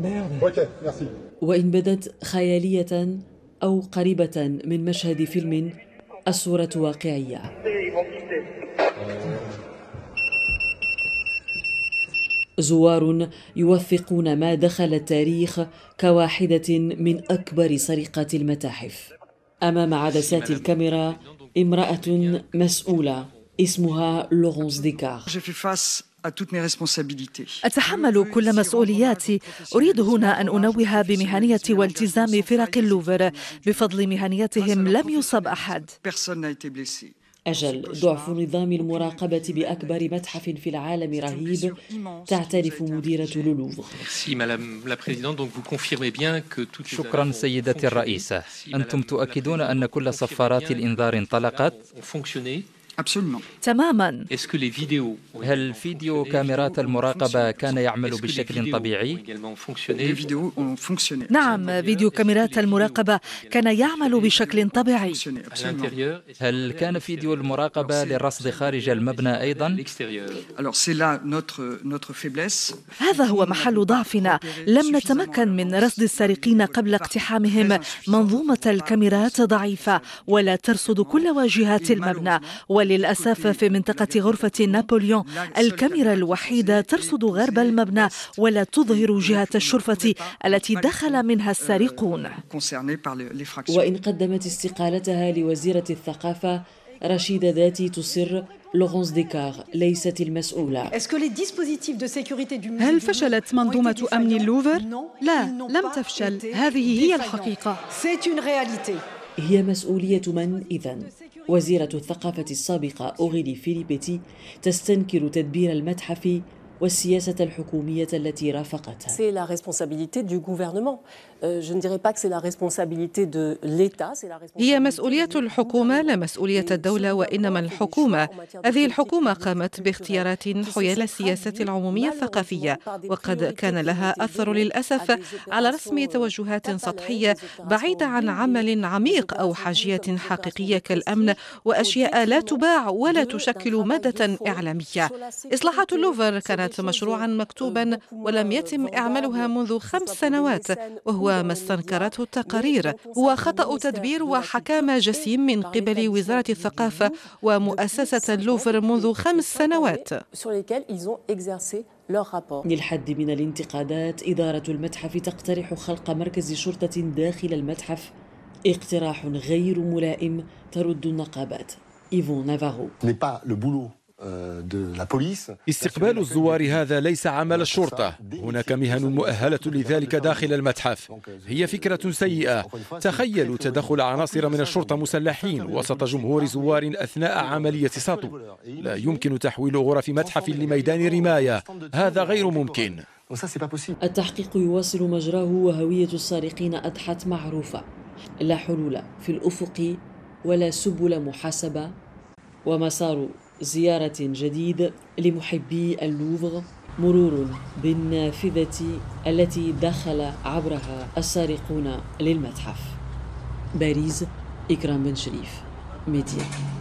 وإن بدت خيالية أو قريبة من مشهد فيلم، الصورة واقعية. زوار يوثقون ما دخل التاريخ كواحدة من أكبر سرقات المتاحف. أمام عدسات الكاميرا امرأة مسؤولة اسمها لورانس ديكار. أتحمل كل مسؤولياتي. أريد هنا أن أنوه بمهنية والتزام فرق اللوفر. بفضل مهنيتهم لم يصب أحد. أجل، ضعف نظام المراقبة بأكبر متحف في العالم رهيب، تعترف مديرة لولوفر. شكرا سيدتي الرئيسة. أنتم تؤكدون أن كل صفارات الإنذار انطلقت؟ تماما. هل فيديو كاميرات المراقبة كان يعمل بشكل طبيعي؟ نعم، فيديو كاميرات المراقبة كان يعمل بشكل طبيعي. هل كان فيديو المراقبة للرصد خارج المبنى أيضا؟ هذا هو محل ضعفنا. لم نتمكن من رصد السارقين قبل اقتحامهم. منظومة الكاميرات ضعيفة ولا ترصد كل واجهات المبنى، وللأسف في منطقة غرفة نابليون الكاميرا الوحيدة ترصد غرب المبنى ولا تظهر جهة الشرفة التي دخل منها السارقون. وإن قدمت استقالتها لوزيرة الثقافة، رشيدة ذاتي تصر لورانس ديكار ليست المسؤولة. هل فشلت منظومة أمن اللوفر؟ لا، لم تفشل. هذه هي الحقيقة. هي مسؤولية من إذن؟ وزيرة الثقافة السابقة أوريلي فيليبيتي تستنكر تدبير المتحف والسياسة الحكومية التي رافقتها. هي مسؤولية الحكومة لا مسؤولية الدولة، وإنما الحكومة. هذه الحكومة قامت باختيارات حيال السياسة العمومية الثقافية، وقد كان لها أثر للأسف على رسم توجهات سطحية بعيدة عن عمل عميق أو حاجية حقيقية كالأمن وأشياء لا تباع ولا تشكل مادة إعلامية. إصلاحات اللوفر كانت مشروعا مكتوبا ولم يتم إعمالها منذ 5 سنوات، وهو ما استنكرته التقارير. هو خطأ تدبير وحكامة جسيم من قبل وزارة الثقافة ومؤسسة اللوفر منذ 5 سنوات. للحد من الانتقادات، إدارة المتحف تقترح خلق مركز شرطة داخل المتحف، اقتراح غير ملائم ترد النقابات. إيفون نافارو. استقبال الزوار هذا ليس عمل الشرطة. هناك مهن مؤهلة لذلك داخل المتحف. هي فكرة سيئة. تخيلوا تدخل عناصر من الشرطة مسلحين وسط جمهور زوار أثناء عملية سطو. لا يمكن تحويل غرف متحف لميدان رماية. هذا غير ممكن. التحقيق يواصل مجراه وهوية السارقين أضحت معروفة. لا حلول في الأفق ولا سبل محاسبة، ومسار زيارة جديد لمحبي اللوفر، مرور بالنافذة التي دخل عبرها السارقون للمتحف. باريس، إكرام بن شريف، ميديا.